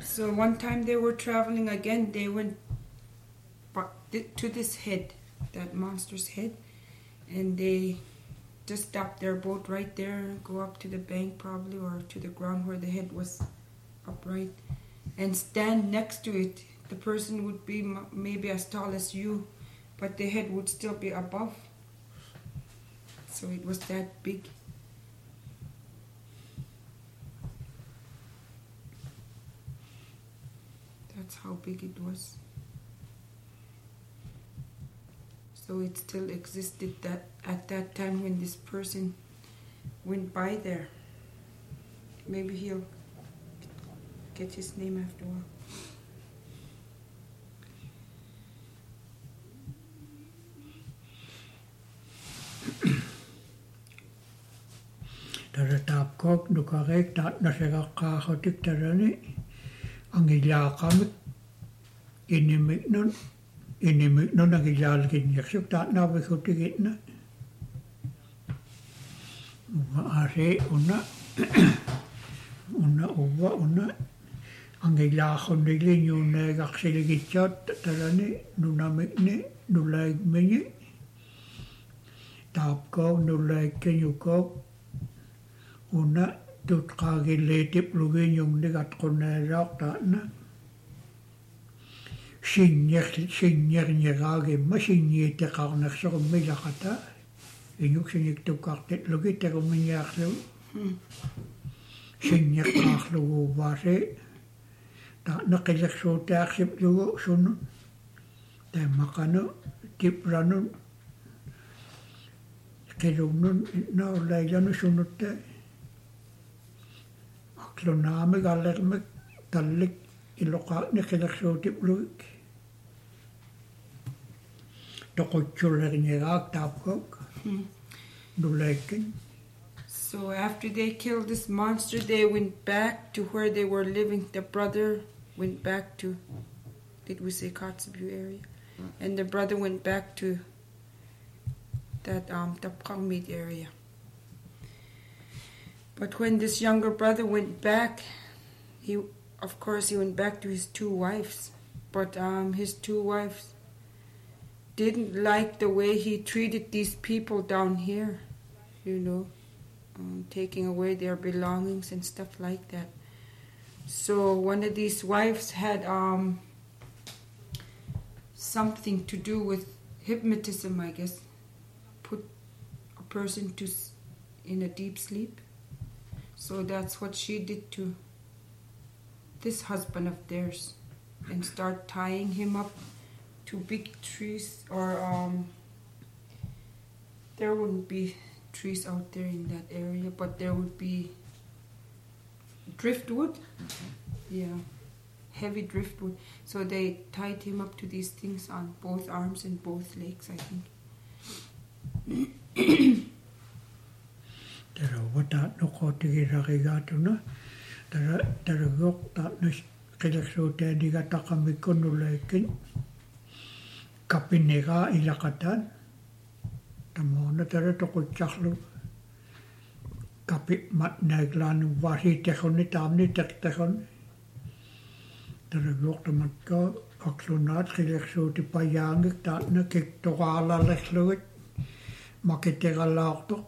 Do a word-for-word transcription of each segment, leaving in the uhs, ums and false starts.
So one time they were traveling again, they went to this head, that monster's head, and they just stopped their boat right there, go up to the bank probably, or to the ground where the head was upright, and stand next to it. The person would be m- maybe as tall as you, but the head would still be above. So it was that big. That's how big it was. So it still existed that at that time when this person went by there. Maybe he'll get his name after a while. Tara tapkok nukarek tat nasirakahotik tarani ang ilakamit inimik nun inimik nun ang ilalkin yaksuk tat nabikutigit na maari una una uwa una ang ilakon nilin yung nagaksiligitjat tarani nunamik ni nulaig minyi tapkok nulaig kenyukok una tut kagiletip lugin yung nigat konerak ta na sinyer sinyer nyerage ma sinyer te karnak so milakata inyuk sinik tu kartet lugi te kuminyak lu sinyer karlu wase ta nakilak so te aksip lugu sunu te makano tip ranun kelunun na laylanu sunu te Kloname galerme tallik iloka nekelexotip luik. Tokotchulernirak tapkok. Nulekin. So after they killed this monster, they went back to where they were living. The brother went back to, did we say Kotzebue area? And the brother went back to that um Tapkangmit area. But when this younger brother went back, he, of course, he went back to his two wives. But um, his two wives didn't like the way he treated these people down here, you know, um, taking away their belongings and stuff like that. So one of these wives had um, something to do with hypnotism, I guess. Put a person to in a deep sleep. So that's what she did to this husband of theirs, and start tying him up to big trees, or um, there wouldn't be trees out there in that area, but there would be driftwood, mm-hmm. yeah, heavy driftwood. So they tied him up to these things on both arms and both legs, I think. Tara wata no kotigi rakigato na tara tara gok ta no kilaksote digata kami konulekin kapinega ilakatan tamona tara tokotchaklu kapi mat naglan wasi tekoni tamni tek tekon tara gok tamatko aklonat kilaksote payangik ta na kik tokala lesluit makitegalaktok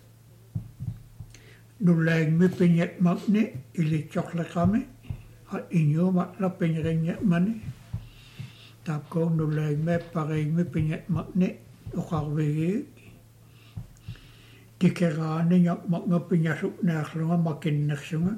Nuleg mi pinyet magni ili chokla kami at inyo matla pinyet mani tapko nuleg me pare mi pinyet magni ukarwegi tikerani nyak magna pinyasuk naklunga makin naksunga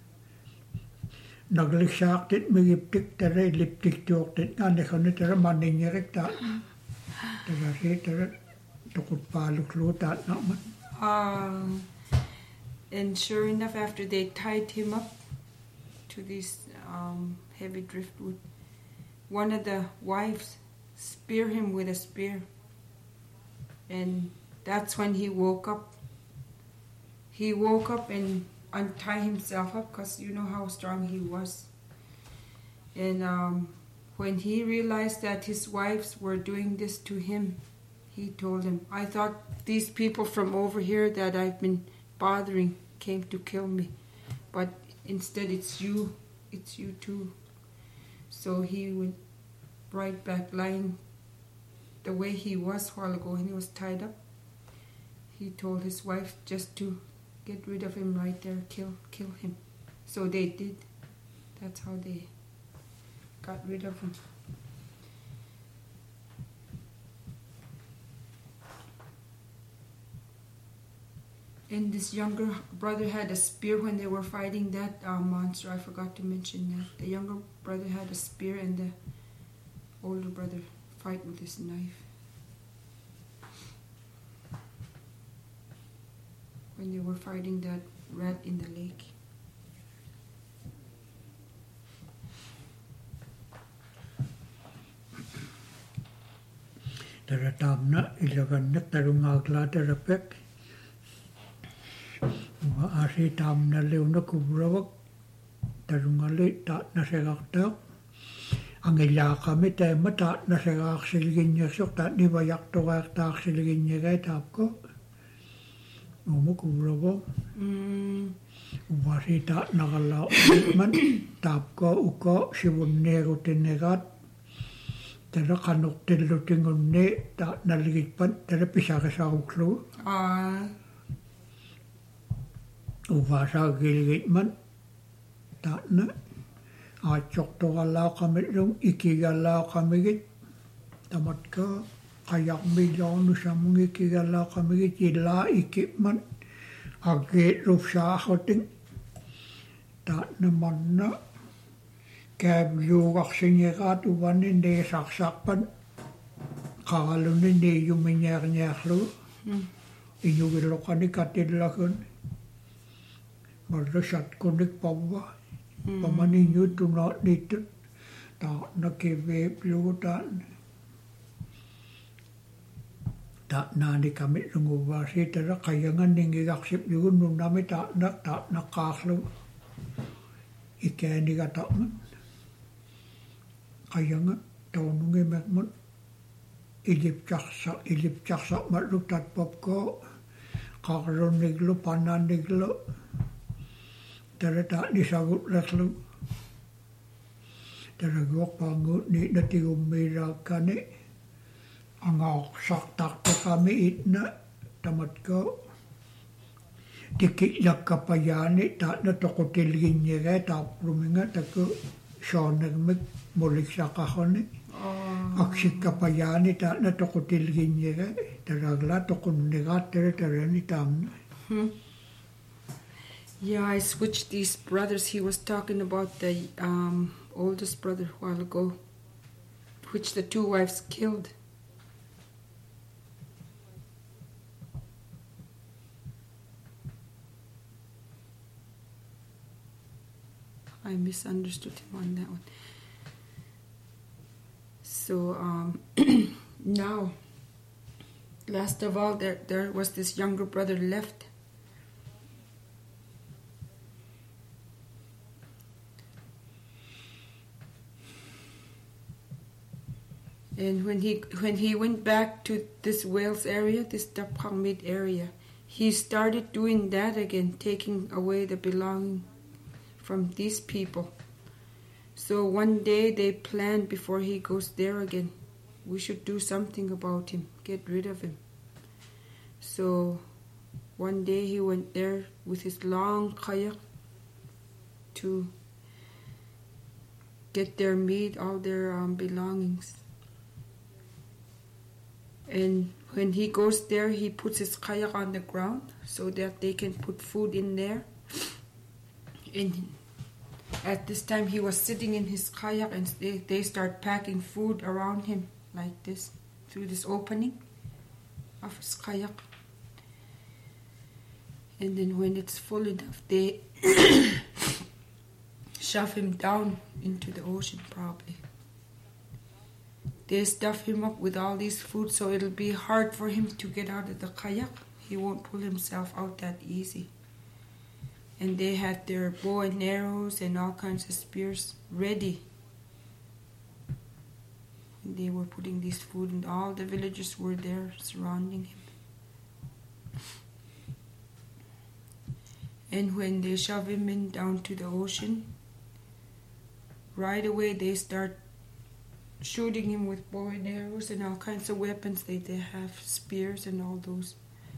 nagliksak mi giptik tere liptik tuoktit nga nekhoni tere maninyerik ta tere si tere tukut paluklu ta nakman Um... And sure enough, after they tied him up to this um, heavy driftwood, one of the wives speared him with a spear. And that's when he woke up. He woke up and untied himself up, because you know how strong he was. And um, when he realized that his wives were doing this to him, he told them, I thought these people from over here that I've been bothering came to kill me, but instead it's you it's you too. So he went right back lying the way he was a while ago, and he was tied up. He told his wife just to get rid of him right there, kill kill him. So they did. That's how they got rid of him. And this younger brother had a spear when they were fighting that uh, monster. I forgot to mention that. The younger brother had a spear and the older brother fight with his knife. When they were fighting that rat in the lake. Tara tamna ilagan na tarungagla tarapek. Wa asi tamna leuna kubrawak tarungali ta na segakta. Ang ilaka mi tema ta na segak silginya sok ta ni bayak to gak ta silginya gay tapko. Umu kubrawak. Wa si ta nagala man tapko uko sibunnego tinegat. Tara kanok tilo tingon ne ta naligit pan tara pisaka sa uklo. Ah. Uva sa giligit man ta na a chok to gala kami rung ikigala kami git tamat ka kayak milyon sa mga ikigala kami git ila ikip man agi ruf sa akoting ta naman na kaya yugak sinyekat uwan hindi saksapan kakalo hindi yung minyak-nyak lo inyugilo ka ni katilakon marasat ko ni pawa pamanin nyo tunat nito ta nakibib lutan ta nani kami lungubasi tara kaya nga ningigaksip yun nung nami ta na ta nakaklo ikani ka man kaya nga taunungi mat ilip chaksa ilip chaksa matluk tatpop ko kakaroon niglo panan niglo tara ta nisagot laklo tara gawak pangut ni natigumira kani ang aksak takto kami itna tamat ko tikilak kapayani ta natokotilgin niya kaya tapruminga tako siya nagmig mulik sa kahoni. Aksik kapayani ta natokotilgin niya taragla tokunigat tara-tara ni tam. Yeah, I switched these brothers. He was talking about the um, oldest brother a while ago, which the two wives killed. I misunderstood him on that one. So um, now, last of all, there there was this younger brother left. And when he when he went back to this Wales area, this Dapangmid area, he started doing that again, taking away the belonging from these people. So one day they planned before he goes there again, we should do something about him, get rid of him. So one day he went there with his long kayak to get their meat, all their um, belongings. And when he goes there, he puts his kayak on the ground so that they can put food in there. And at this time, he was sitting in his kayak, and they, they start packing food around him like this, through this opening of his kayak. And then when it's full enough, they shove him down into the ocean, probably. They stuff him up with all these food, so it'll be hard for him to get out of the kayak. He won't pull himself out that easy. And they had their bow and arrows and all kinds of spears ready. And they were putting this food, and all the villagers were there surrounding him. And when they shove him in down to the ocean, right away they start shooting him with bow and arrows and all kinds of weapons. They, they have spears and all those.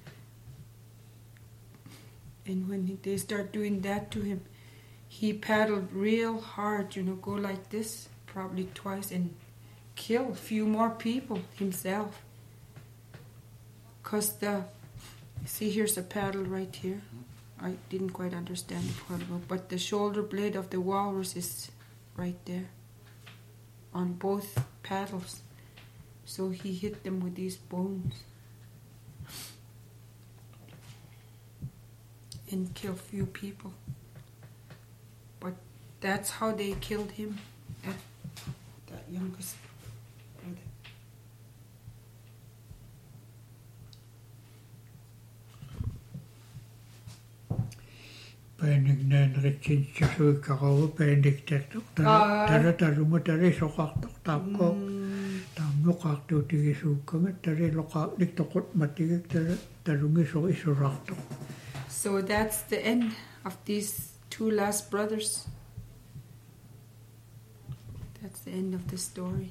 And when he, they start doing that to him, he paddled real hard, you know, go like this, probably twice, and kill a few more people himself. Because the, see, here's a paddle right here. I didn't quite understand it quite well, but the shoulder blade of the walrus is right there on both paddles. So he hit them with these bones and killed few people. But that's how they killed him, at that youngest brother. Painik näin ritsin suikkakoulu painik tehty. Tällä taruma tällä sokahtu taakko. Tämä kahtuu tiki suukkamme tällä lokaanik tokut matikik tällä tarungi so isurahtu. So that's the end of these two last brothers. That's the end of the story.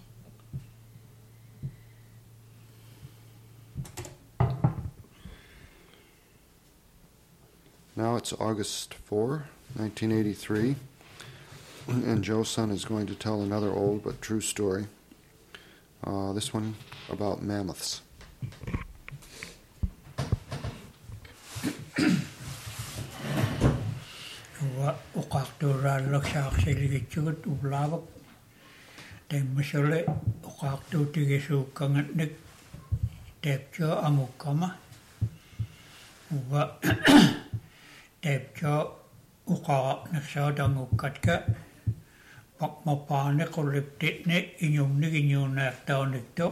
Now it's August fourth, nineteen eighty-three, and Joe's son is going to tell another old but true story. Uh, this one about mammoths. Uqaqtuuraan laksaaqsiligitsugut uvlaavak temmasule uqaqtuutigisuukkangatnik teepcho amukkama uva teepcho uqaqaqnaqsaatangukkatka paqmapaane qulliptitne inyumnik inyuunaartaanikto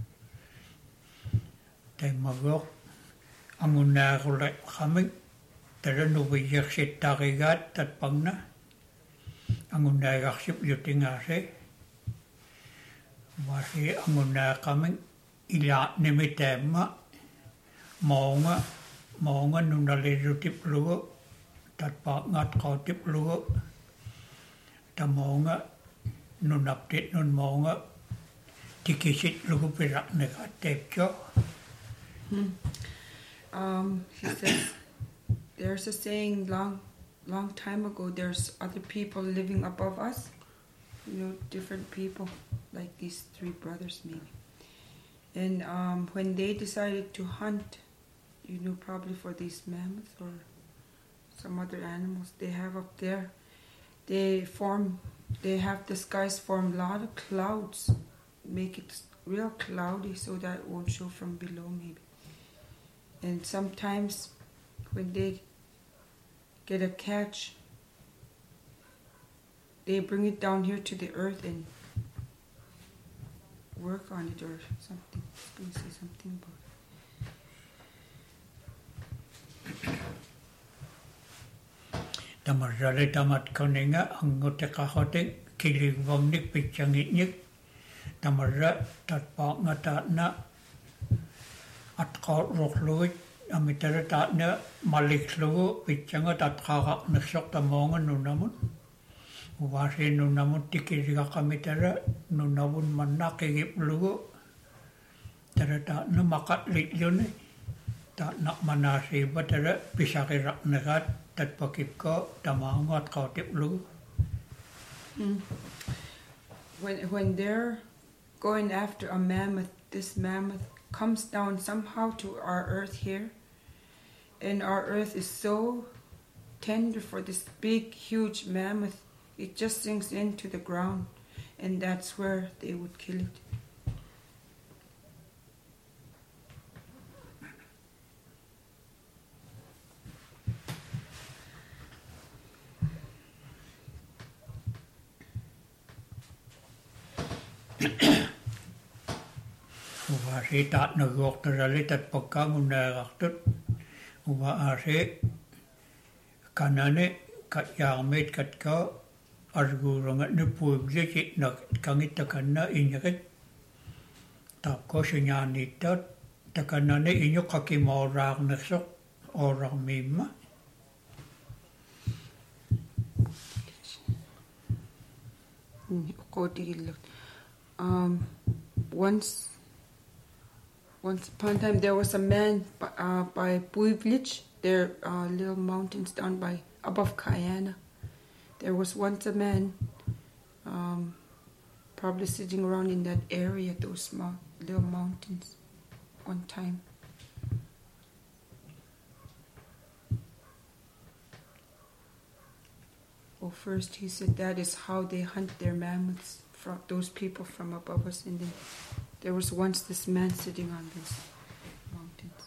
temmagoq amunaaqulle qamik Taranuviyarsittarigaat tatpangna angunnaagarsiп yutingaase wasi angunnaaqamik ilaatnimitaamma moonga moonga nunalirutiplugu tatpaaqngaatqautiplugu tamoonga nunaptit nun moonga tikisitlugu piraqnegaat teepcho. Um, he says there's a saying long, long time ago, there's other people living above us, you know, different people, like these three brothers maybe. And um, when they decided to hunt, you know, probably for these mammoths or some other animals they have up there, they form, they have the skies form a lot of clouds, make it real cloudy so that it won't show from below maybe. And sometimes when they get a catch, they bring it down here to the earth and work on it or something. I was going to say something about it. Tamarjale tamat koninga angote kahote kiligvomnik pichangitnik tamarja tatpaaqnga taatna atqaut roqluit amitara taatna maliklugu pichanga tatqaaqaqnersoq tamoonga nunamun uwasi nunamun tikiriqaqamitara nunavun mannaqigiplugu tara taatna maqatlitluni taatna manasiiba tara pisaqiraqnegaat tatpakipko tamaangu atqautiplugu. When when they're going after a mammoth, this mammoth comes down somehow to our earth here, and our earth is so tender for this big, huge mammoth, it just sinks into the ground, and that's where they would kill it. Uwasi taatna guoqtarali tatpakkaangunnaaqartut uwaasi kanane katjaarmit katka arguurangat nupuibliki nak kangittakanna injaqit taapko sunyaaniittaat takanane injuqakimauraarnersoq oorarmiimma Um, once, once upon a time, there was a man uh, by Puivlich, there are uh, little mountains down by above Kayana. There was once a man, um, probably sitting around in that area, those mo- little mountains, one time. Well, first he said that is how they hunt their mammoths, from those people from above us, and then there was once this man sitting on these mountains.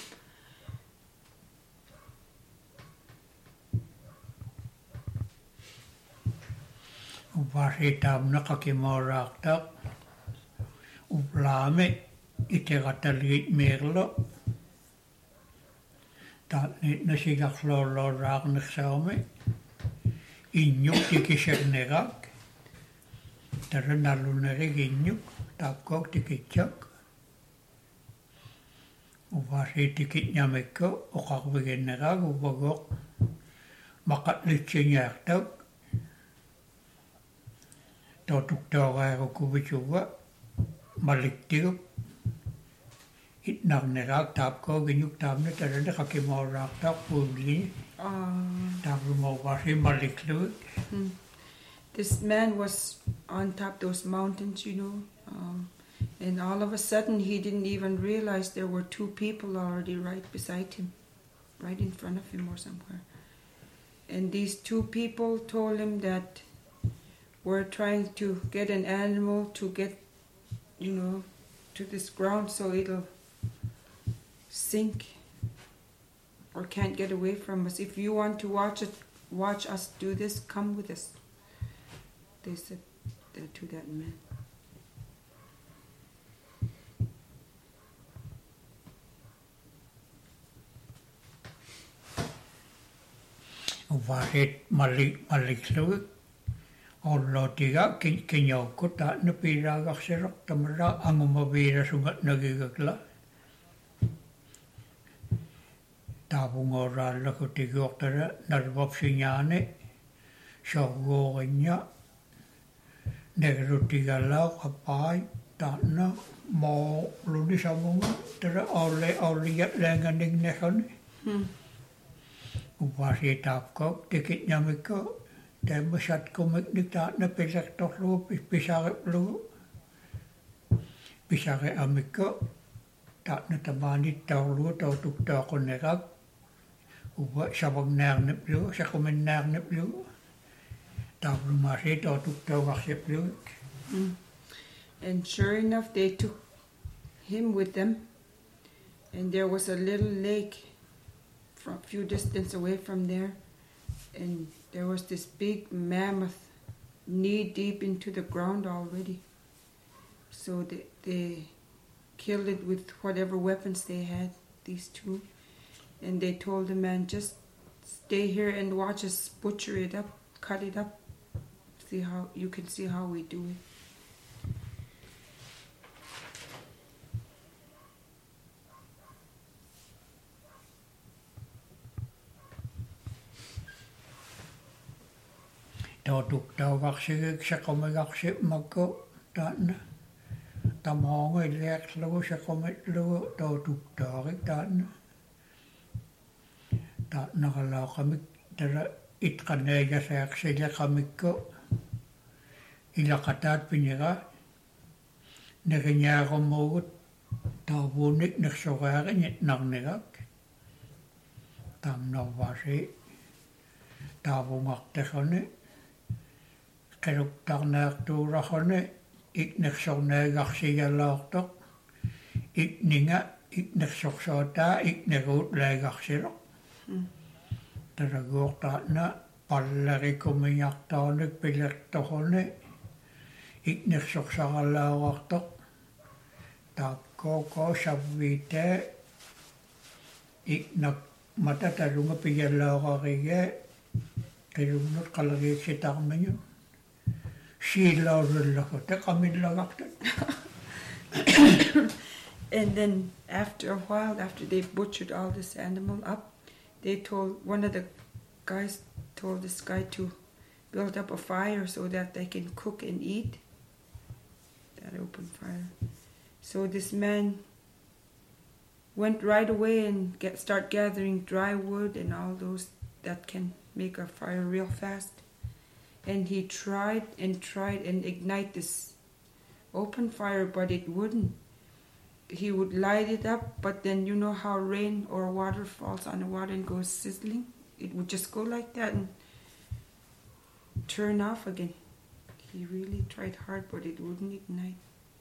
Upasitam nakakimoraqtaq uplame iteqataligit meerlo taatnit nasigaqloorloraaqnersaumi innyuk tikisernegaq taranallunerig innyuk taapkoq tikitsak upasi tikitñamikko oqarvigenneraq uvagoq maqatlutsingiartaq totuktooraarukuvichuga maliktiguk itnarneraq taapkoq innyuk taamne tarane qakimooraaqtaq puuvli taaplumouvasi malikluik. This man was on top of those mountains, you know, um, and all of a sudden he didn't even realize there were two people already right beside him, right in front of him or somewhere. And these two people told him that we're trying to get an animal to get, you know, to this ground so it'll sink or can't get away from us. If you want to watch it, watch us do this, come with us. They said that to that man. Vahet malik malikluik ollotiga kinyaukuta napiragaqsiroq tamara angumavirasungat nagigakla taavungooraallakutigioqtara narvapsinyaane sorgoorinja negerutigalao qapai taanna moolunisamunga tara olle olliyatlaanganignerani upasi taapkoq tikitñamikko temmasatkumiknik taanna pilertorlugu pisariplugu pisare amikko taanna tamaanittaorlugu tootuktoaqunneraq uva savagnaarniplugu saquminnaarniplugu taavlumasi tootuktooqarsiplugik. And sure enough, they took him with them, and there was a little lake from a few distance away from there, and there was this big mammoth knee deep into the ground already. So they, they killed it with whatever weapons they had, these two, and they told the man, just stay here and watch us butcher it up, cut it up, see how you can see how we do it. Tootuktauqarsigik saqumigarsimakku taanna tamaonga iliaqlugu saqumitlugu tootuktaarik taanna taannaqalaaqamik tara itqanaagasaaqileqamikku ilaqataat pinira neriñaarumuugut taavuunik nersoraariñit narnigak taamnervaasi taavungartarani qeluktarnaartuurarani iknersornaagarsigalaartoq ikninga iknersorsootaa ikneruut laagarsiloq taraguortaatna pallarikumiartaanik pilertoruni iknersorsaralaauartoq taapkooko savviitaa iknak matatalunga pigalaorariga qilunnut qaleriiksitarmiñu siilaurullaku taqamillagaqtat. And then after a while, after they butchered all this animal up, they told, one of the guys told this guy to build up a fire so that they can cook and eat. That open fire. So this man went right away and get start gathering dry wood and all those that can make a fire real fast. And he tried and tried and ignite this open fire, but it wouldn't. He would light it up, but then you know how rain or water falls on the water and goes sizzling? It would just go like that and turn off again. He really tried hard, but it wouldn't ignite.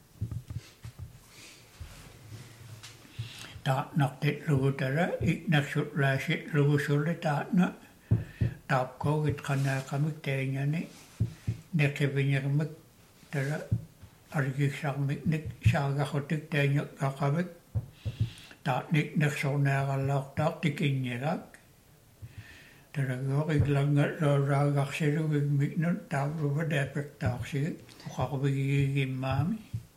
Taat nak dit lugu tara, ik nak sut la shit lugu sule taat na. Taap ko git kana kamik tenya ni. Neke vinya kamik tara. Argik sak mik nik saga khotik tenya kakamik. Taat nik nak so naga lak taak tikin nyerak. Tara go ik langat ro ra gak siru ik mik nun taak rupa depek taak sig. Ukakabigi gimami.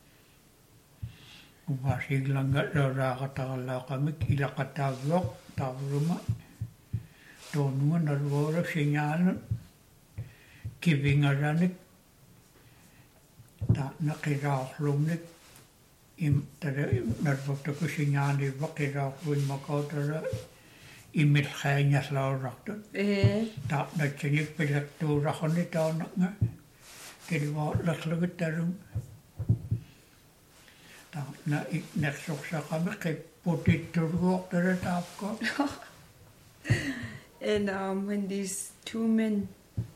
Upasig langat ro ra katala kamik ilakatagok taak ruma. Tonungan narwara sinyalan. Kibingaranik. Taak na kiraak lumnik. Im tara narwakta ko sinyali ba kiraak win makaw tara. Imit kaya slaw rakton. Eh. Taak na chinik pilak tu rakon ni tao nak nga. Kiriwa laslagit tarum. Taak na iknek soksa kami kay putit turgok tara taap ko. And um, when these two men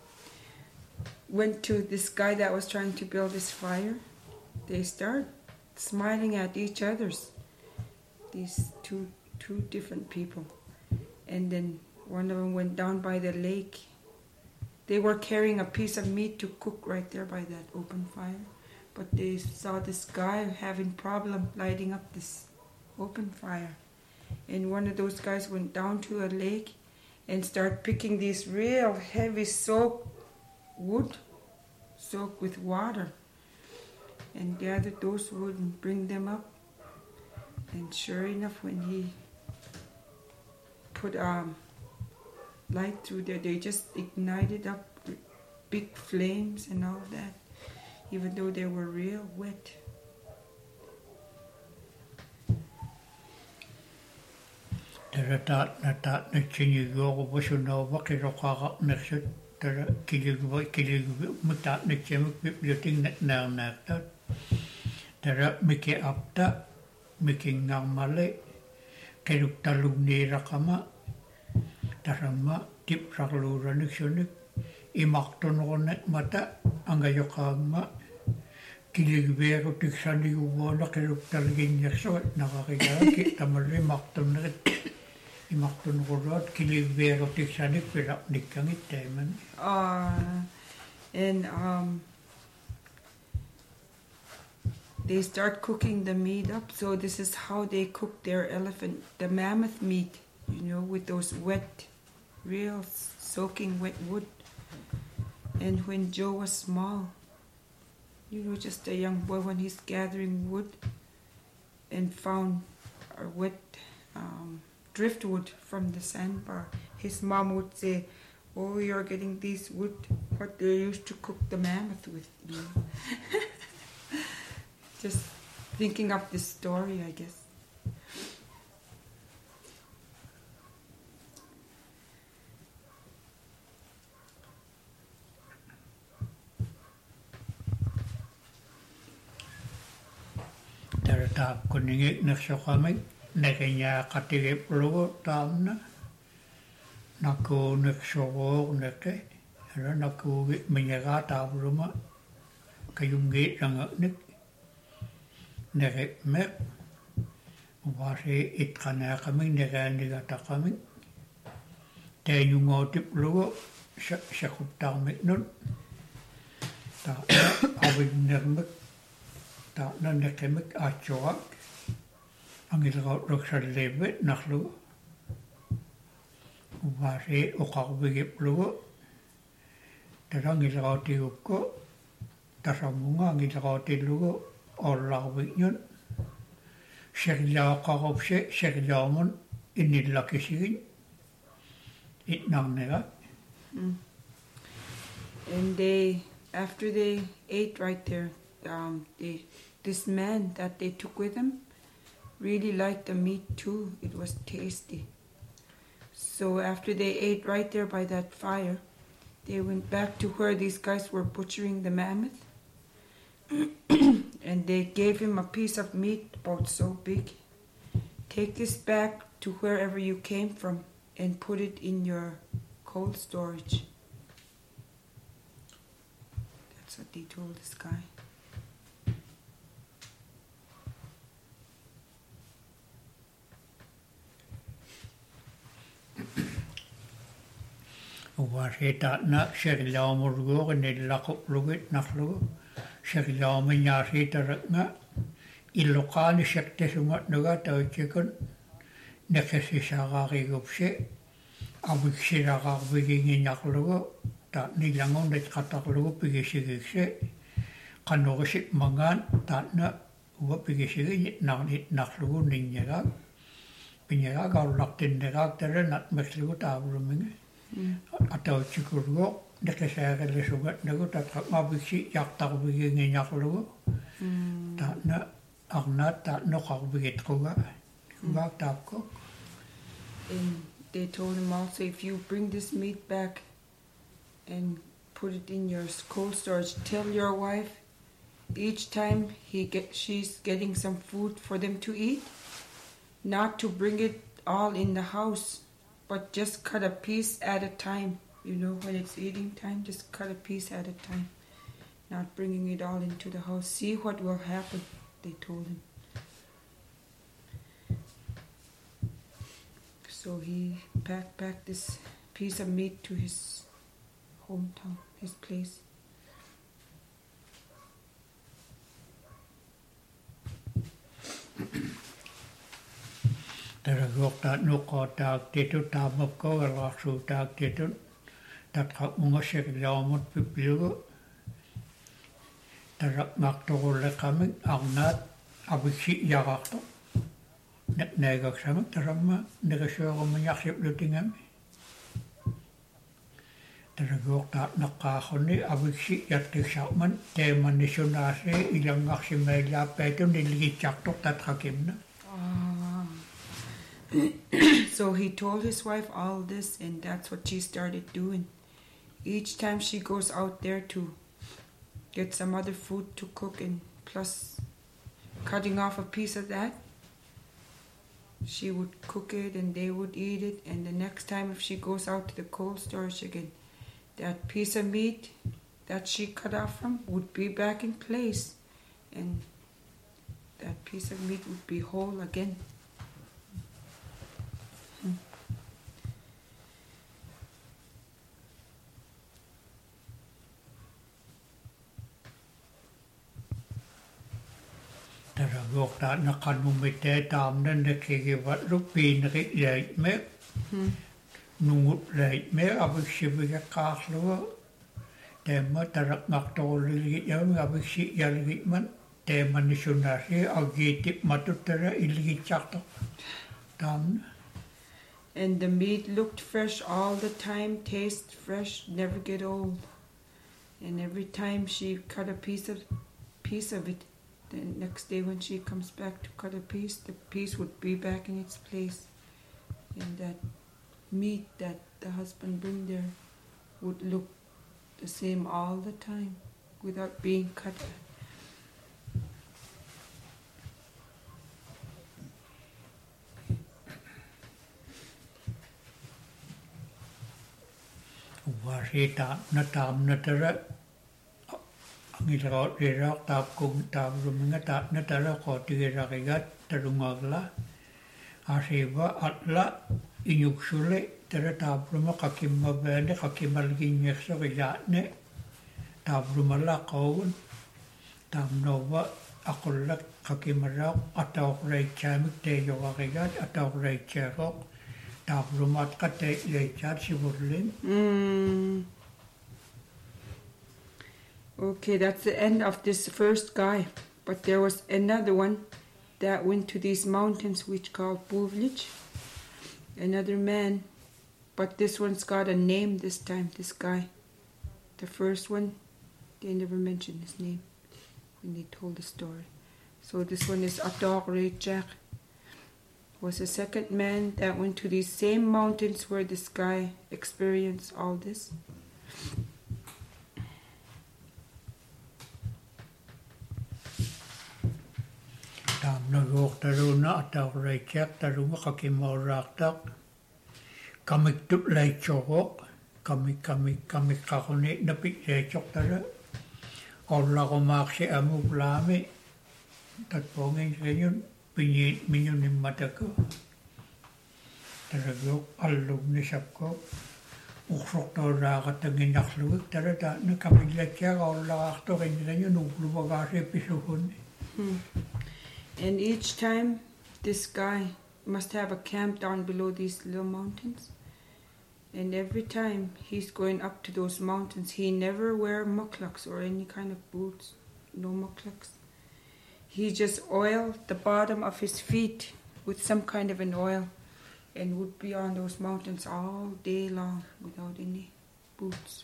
went to this guy that was trying to build this fire, they start smiling at each other's. These two two different people. And then one of them went down by the lake. They were carrying a piece of meat to cook right there by that open fire. But they saw this guy having problem lighting up this open fire. And one of those guys went down to a lake and start picking these real heavy soaked wood, soaked with water, and gathered those wood and bring them up. And sure enough, when he put um, light through there, they just ignited up big flames and all that, even though they were real wet. Tara taat na taat na chinigo ko baso na wakiro kakak na siya. Tara kiligwa kiligwa mutaat na chimik pipluting na na naktat. Tara miki apta, miki ngamale, keruk talug nira kama. Tara ma tip raklura niksunik, imakton ko na mata, angayokag ma. Kiligwa ko tiksani uwa na keruk talagin niya so nakakikara kita mali makton na Imakton ko rot kiligwa ko tiksani pirak nikangit teman. Uh, and um, they start cooking the meat up. So this is how they cook their elephant, the mammoth meat, you know, with those wet, real soaking wet wood. And when Joe was small, you know, just a young boy, when he's gathering wood and found a wet um, driftwood from the sandbar, his mom would say, "Oh, you're getting these wood, what they used to cook the mammoth with." You know? Just thinking of this story, I guess. Tara taap ko ningik na so kami, nakanya katigip lugo taam na. Naku naksogok nake, ara naku minyaga taap ruma, kayong gate lang nik. Nake mek, wasi it kana kami, nake nigata kami. Tayo ngotip lugo, sakop taamik nun. Ta awig nirmek. Ta na nekemik achoak ang ilagaw sa lebe naklu wari ukakbigip lugo tarang ilagaw ti uko taramunga ang ilagaw ti lugo orlawig yun sirlaw kakopse sirlawmon inilakisigin itnang nila. Mm. And they, after they ate right there, um, they, this man that they took with them really liked the meat too. It was tasty. So after they ate right there by that fire, they went back to where these guys were butchering the mammoth. And they gave him a piece of meat about so big. Take this back to wherever you came from and put it in your cold storage. That's what they told this guy. Uwasita Sherilamurgo and Nilako Lugit Naklu, Sherilamina Sita Ilokani Shektesumat Nugata chicken, Nekesisagari Gupse, Abixiraga beginning in Yaklugo, that Nilangon that Kataklu Pigisi, Kanoshik Mangan, Tatna, Wapigisi, Nanit Naklu Ninjaga, Pinyaga locked in the doctor, not Mexico rooming. Atau cikurgo, dekat saya kalau sugat nego tak mabiksi yak tak begini yak lugu, tak na, agna tak no kau begitu juga, bak tak kok. And they told him also, if you bring this meat back and put it in your cold storage, tell your wife each time he get she's getting some food for them to eat, not to bring it all in the house. But just cut a piece at a time. You know, when it's eating time, just cut a piece at a time. Not bringing it all into the house. See what will happen, they told him. So he packed back this piece of meat to his hometown, his place. Teragok tak nuko tak titu tamap ko alasu tak titu tak kau mengosek jamut pipilu terak makto le kami agnat abiksi jagak to net negak sama terama negasyo ko menyaksip lutingam teragok tak nakahoni abiksi yatik sakman teman nisunase ilang maksimela petu niligicak to tak hakimna. So he told his wife all this, and that's what she started doing. Each time she goes out there to get some other food to cook, and plus cutting off a piece of that, she would cook it and they would eat it. And the next time if she goes out to the cold storage again, that piece of meat that she cut off from would be back in place, and that piece of meat would be whole again. Teragok tak nakanumite tam dan dekigivat lupi nrik leit me nungut leit me abiksi biga kaslo tema terak makto ligi yam abiksi yalgi man tema nisunasi agitip matutera ilgi chakto tam. And the meat looked fresh all the time, taste fresh, never get old. And every time she cut a piece of piece of it, the next day when she comes back to cut a piece, the piece would be back in its place. And that meat that the husband bring there would look the same all the time without being cut. Wasita na tam na tera ngilot rirak tap kung tap ruminga tap na tera ko tigirakigat terungagla asiba atla inyuksule tera tap ruma kakimma bende kakimalgi nyekso gijatne tap ruma la kaun tap nova akulak kakimarak ataw rei chamik te yogakigat ataw rei chekok tap rumat kate lechat siburlin. Mm. Okay, that's the end of this first guy. But there was another one that went to these mountains which called Buvlich. Another man. But this one's got a name this time, this guy. The first one, they never mentioned his name when they told the story. So this one is Adore Jack. Was the second man that went to these same mountains where this guy experienced all this. Tam na yok taruna Adore Jack tarunga kakimauraktak. Kamik tut lai chokok. Kami kami kami kakone napit se chok tara. Olla ko maksi amu plami. Tat pongin senyun pinyit minyun ni matako. Tara yok alum ni sapko. Uksok to ragat ang inakluwik tara ta na kami latya olla akto kanya senyun uklu bagasi pisuhun. And each time this guy must have a camp down below these little mountains. And every time he's going up to those mountains, he never wear muklaks or any kind of boots, no muklaks. He just oiled the bottom of his feet with some kind of an oil and would be on those mountains all day long without any boots.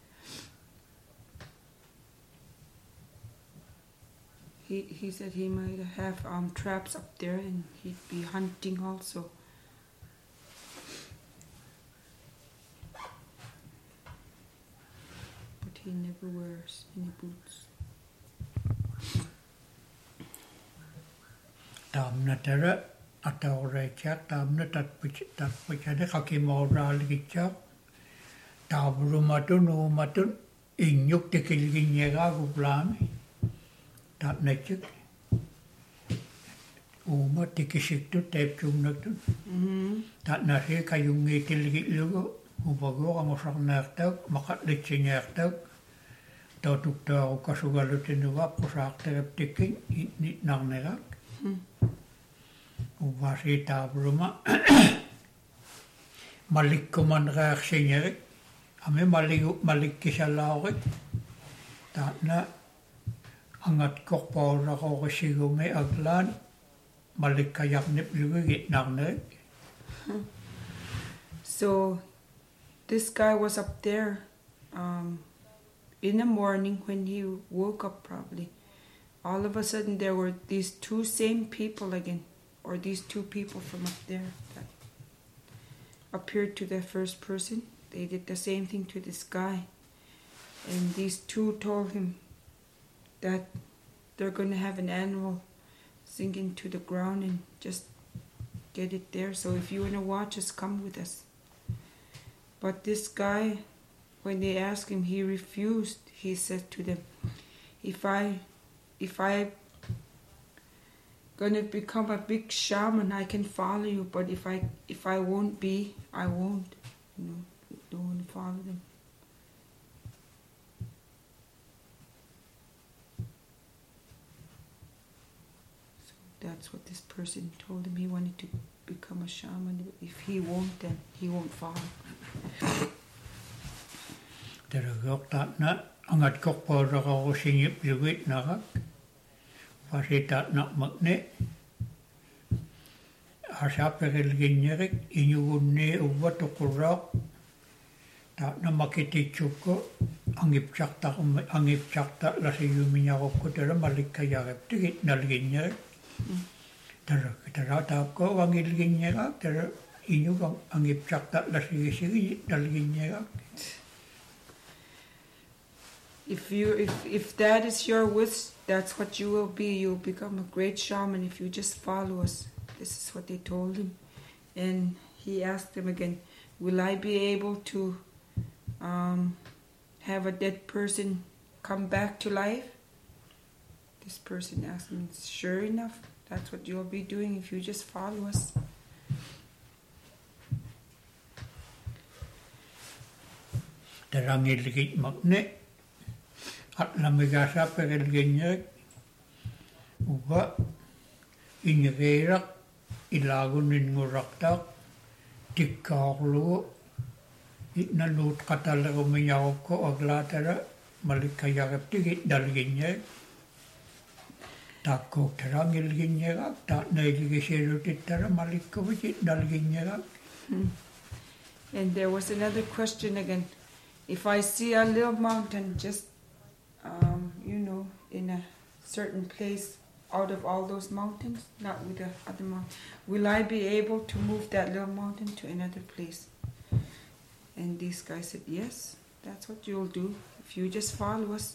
He, he said he might have um, traps up there and he'd be hunting also. He never wears any boots. Tam na tara Adore Jack tam na tat pich tat pichade kakimaural gitchak. Tabru matun u matun inyuk tikil ginyega guplami. Tat nechik. Uma tikisik tu tep chung naktun. Tat nasi kayungi tilgit lugo. Ubago amosak naktak makat litsinyak Tautuk tau kasugalutin nuwap kusak terep tiking nit nang negak. Ubasi tabruma malik kuman reaksinya ame malik malik kisalawik tatna angat kok paura ko kasigume aglan malik kayak nip luwig nang neg. So this guy was up there um, in the morning when he woke up probably. All of a sudden there were these two same people again, or these two people from up there that appeared to the first person. They did the same thing to this guy. And these two told him that they're going to have an animal sink into the ground and just get it there. So if you want to watch us, come with us. But this guy, when they asked him, he refused. He said to them, if I, if I gonna become a big shaman, I can follow you. But if I, if I won't be, I won't. You know, don't want to follow them. So that's what this person told him. He wanted to become a shaman. If he won't, then he won't follow. Terugok tatna angat kok paura ko singip luwit nakak. Pasi tatna magne. Asa peril ginyerik inyugunne uwa tukurak. Tatna makiti chuko angip chakta angip chakta lasi yuminya ko tera malik kayarep tigit nal ginyerik. Tera tera tap ko angil ginyerak tera inyug angip chakta lasi sigi nal ginyerak. If you if if that is your wish, that's what you will be. You'll become a great shaman if you just follow us. This is what they told him. And he asked them again, will I be able to um, have a dead person come back to life? This person asked him, sure enough, that's what you'll be doing if you just follow us. Terangil git magne. At lamigasa peril ginyerik. Uga inyegerak ilagun ninguraktak tikkaklu itnalut katalago minyawak ko aglatara malikayarap tigit dalginyek takko terangil ginyerak tak nailigisirutit malikawikit dalginyek. And there was another question again. if I see a little mountain just, um, you know, in a certain place out of all those mountains, not with the other mountain, will I be able to move that little mountain to another place? And this guy said, yes, that's what you'll do if you just follow us.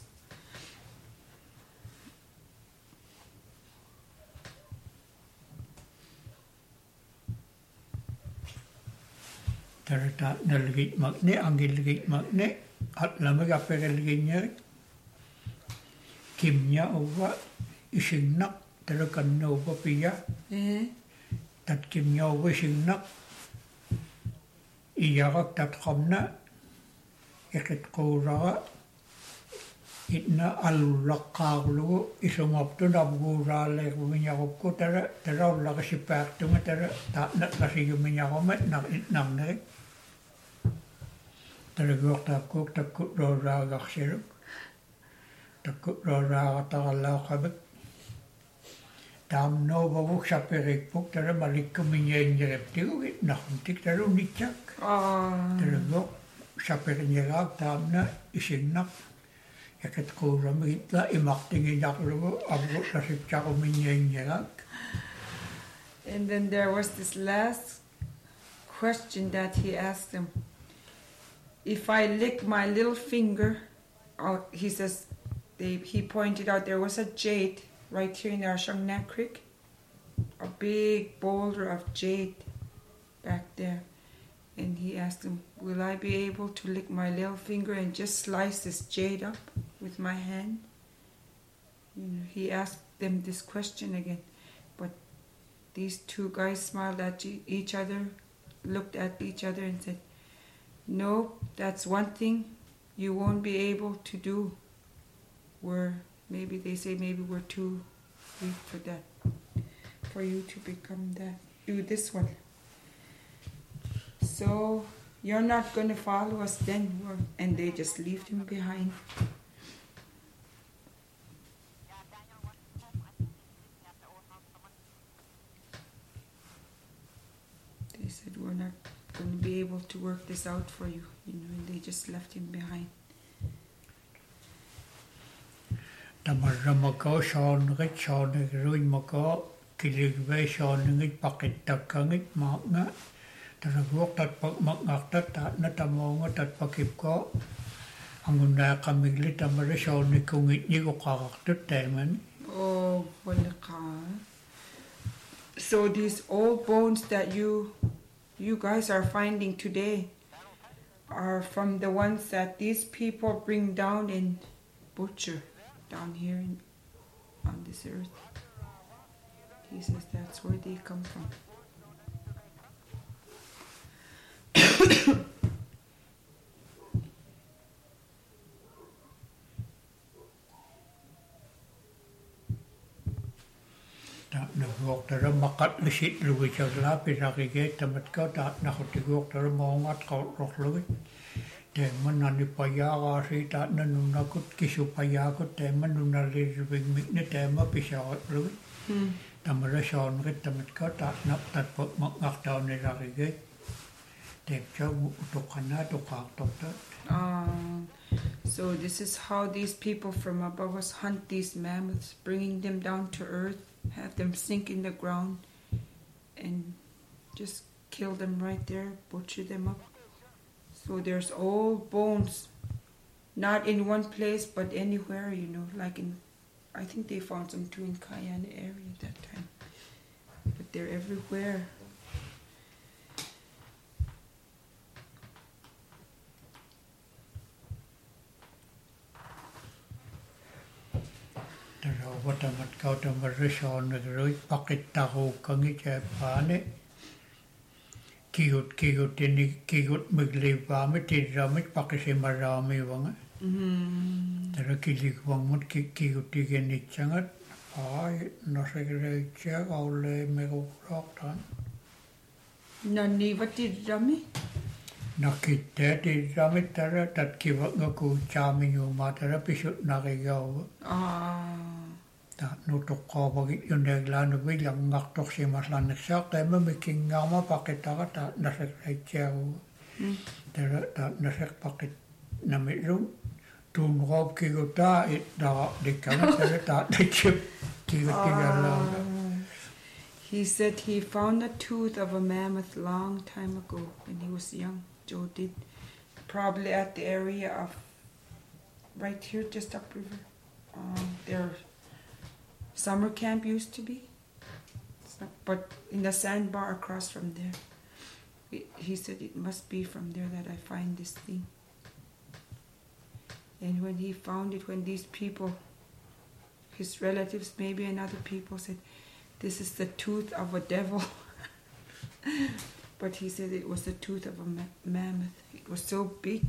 Tarata nalgit magne angilgit magne at lamaga perelginya kimnya over ishignak tarakan over pia Eh? tat kimnya over shignak iyarak tat khamna ikit qura itna alulaqarlu isumaptu nabgura le minyakko tara tara la sipak tu tara ta na kasi minyakomet na itnang tara gokta kokta kutro raga xiruk ta kutro raga ta la khabek tam no babu xaperik puk tara malik minyen reptiu na tik tara nichak Ah. tara gok xaperik nyagak tam na isignak yaket qura mitla imaktingi yakru abu kasip chako minyen nyagak. And then there was this last question that he asked him. If I lick my little finger, oh, he says, they, he pointed out there was a jade right here in our Shangnak Creek, a big boulder of jade back there. And he asked him, will I be able to lick my little finger and just slice this jade up with my hand? You know, he asked them this question again. But these two guys smiled at each other, looked at each other and said, no, that's one thing you won't be able to do. We're, maybe they say maybe we're too weak for that, for you to become that, do this one. So you're not going to follow us then. And they just left him behind. They said, we're not going to be able to work this out for you, you know, and they just left him behind. Tamarramako Sean Rich Sean Ruin Mako Kiligwe Sean Ngit Paket Takangit Manga Taragok Tat Pak Makata Tat Natamonga Tat Pakipko Anguna Kamigli Tamara Sean Nikungit Nigo Karakter Temen. Oh, Walaka. So these old bones that you you guys are finding today are from the ones that these people bring down and butcher down here in, on this earth. He says that's where they come from. Nagok tara makat lisit luwi chagla pinakigay tamat ka tat nakutigok tara maungat kautrok luwi. Teman nani paya kasi tat nanunakot kisu paya ko teman nunaliribig mikni tema pisawat luwi. Tamara siyon rit tamat ka tat nak tat pot makaktaw ni rakigay. Tem siya utukan na tukak tat. Um, so this is how these people from above us hunt these mammoths, bringing them down to earth, have them sink in the ground, and just kill them right there, butcher them up. So there's old bones, not in one place, but anywhere, you know, like in, I think they found some too in Cayenne area at that time. But they're everywhere. Tara watamat kau tamara siyon nagroi pakit taho kangi chepane. Kigut kigut ini kigut miglipame tiramit pakisi marami wanga. Tara kilig wangmut kigut tigenit sangat. Ay nasagre siya kaule megurok tan. Nani vati rami? Nakita tiramit tara tat kiwak ngaku chami yuma tara pisut nakigaw. Ah. Ta nutok ko bagit yung naglan ng bilang ngaktok si maslan nagsak tayo mamiking nga ma pakita ka ta nasak ay tiyaw. Tara ta nasak pakit namitlun tuun roop kigutaa it da dikkana tere ta dikip kigutigala. He said he found the tooth of a mammoth long time ago when he was young. Joe did, probably at the area of right here, just upriver. Um, their summer camp used to be, so, but in the sandbar across from there. It, he said it must be from there that I find this thing. And when he found it, when these people, his relatives maybe and other people said, this is the tooth of a devil. But he said it was the tooth of a ma- mammoth. It was so big.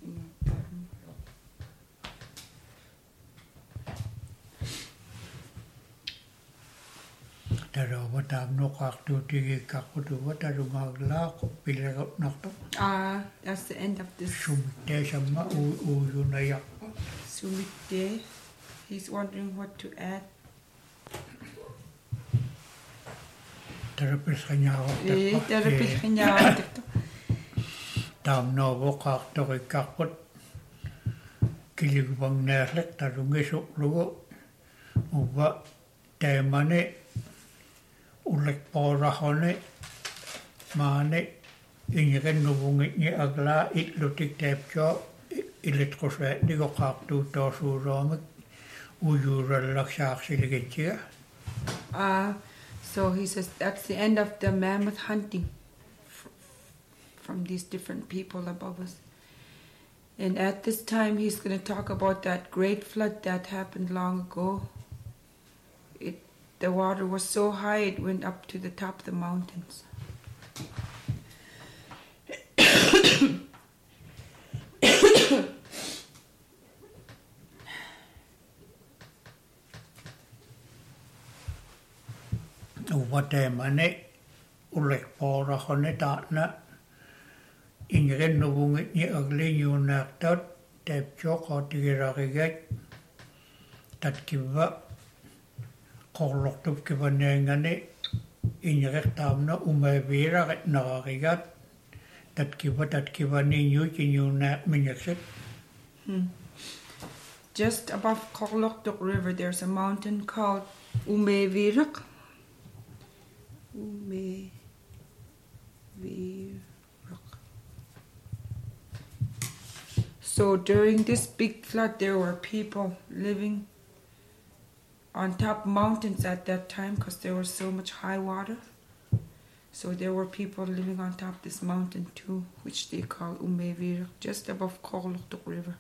Ah, that's the end of this. Sumite. He's wondering what to add. Terapis kanyawa. Eh, terapis kanyawa. Tam no vokak tori kakot. Kiligwang nerlek tarungisok lugo. Uba temane ulek porahone mane inyiken nubungit ni agla itlutik tepcho ilit koswe digo kaktu to suromik uyura lakshak siligitya. Ah, so he says that's the end of the mammoth hunting f- from these different people above us. And at this time he's going to talk about that great flood that happened long ago. It The water was so high it went up to the top of the mountains. Uvate mane ulek pora hone tatna ingren nubungit ni agli nyunak tat tep chok otigiragigat tat kiva korlok tup kiva nengane ingrek tamna umavira gat nagagigat tat kiva tat kiva ni nyu ki nyunak minyakset. Hmm. Just above Korloktuk River there's a mountain called Umevirak. Umevirak. So during this big flood there were people living on top mountains at that time because there was so much high water. So there were people living on top of this mountain too, which they call Umevirak, just above Korloktuk River.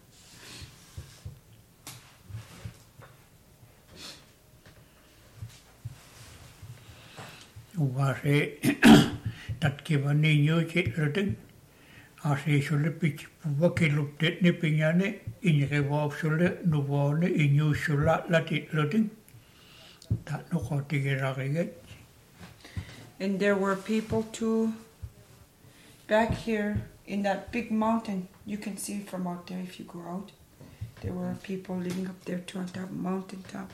Uvase tat kiva ni nyu chit rutin ase shule pich wakilup tet ni pinyane inre wop shule nuvone inyu shula latit rutin tat no kotigiragigat. And there were people too back here in that big mountain. You can see it from out there if you go out. There were people living up there too on top mountain top.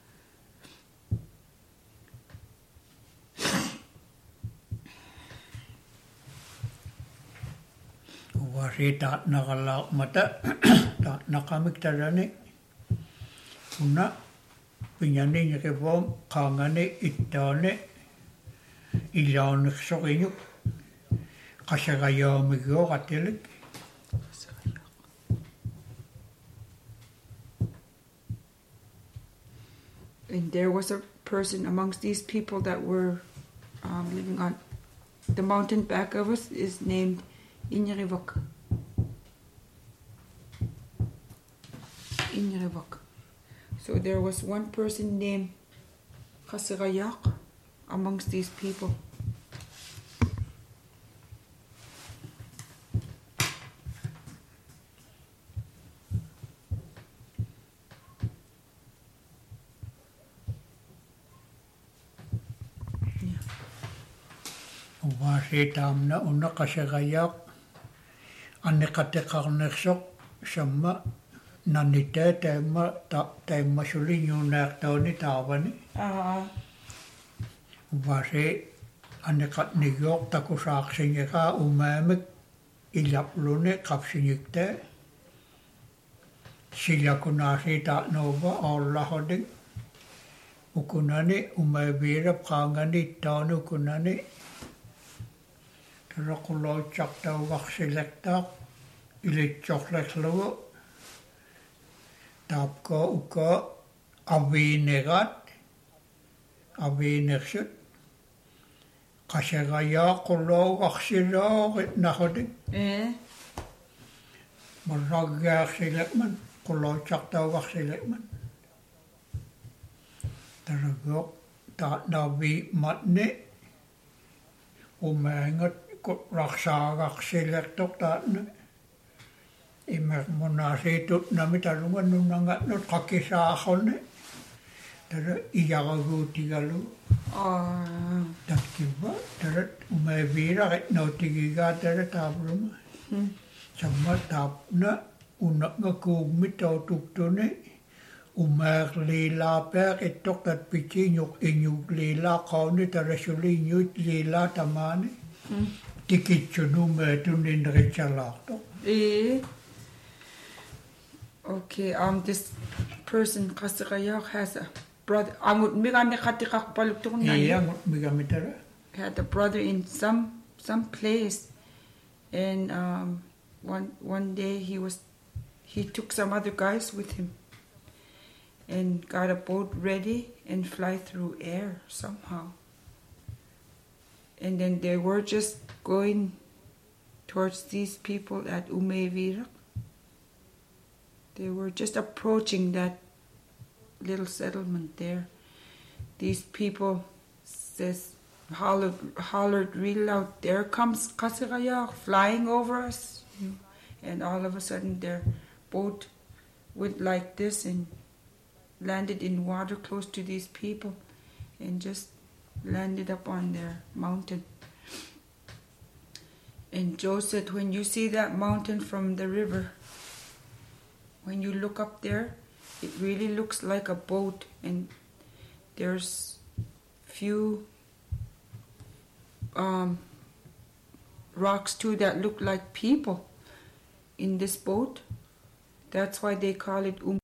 Uvase tat nakalauk mata tat nakamik tarane una pinyane nyake wom kangane itane ilan sokinyu kasagayo migyo katelik. And there was a person amongst these people that were um, living on the mountain back of us is named Inyrivok. Inyrivok. So there was one person named Kasagayak amongst these people. Uvase tamna una kasagayak anekatekarneksok sama nanite tema ta tema shuli nyunak tawni tawani. Ah. Uvase anekat niyok takusak sinyaka umamik ilaplune kapsinyikte sila kunasi ta nova Allah hoding ukunani umabira prangani tanu kunani rakulo chakta waksilekta ili choklek lo tapko uka avinegat avineksut kasegaya kulo waksilo nahoding Eh? maragya silekman kulo chakta waksilekman taragok ta nabi matne umangat ko raksa waksilek tok ta imak monasi tut nami tarungan nunangat not kakisa khone tara iyagu tigalu Oh. tak kiba tara umavira ket notigiga tara tabruma Hmm. sama tapna unak ngaku mito tuktune umak lila per etok tat pichi nyuk inyuk lila kauni tara suli nyut lila tamani Hmm. tikit chunu me tunin rechalak to Eh? Okay, um, this person, Kasikayak, has a brother. Amut migami katikak paluktok na iya migami tara had a brother in some some place, and um, one one day he was he took some other guys with him, and got a boat ready and fly through air somehow. And then they were just going towards these people at Umevira. They were just approaching that little settlement there. These people says hollered, hollered real loud, "There comes Kasiraya flying over us!" And all of a sudden their boat went like this and landed in water close to these people and just landed up on their mountain. And Joe said, when you see that mountain from the river, when you look up there, it really looks like a boat, and there's few um, rocks too that look like people in this boat. That's why they call it Um.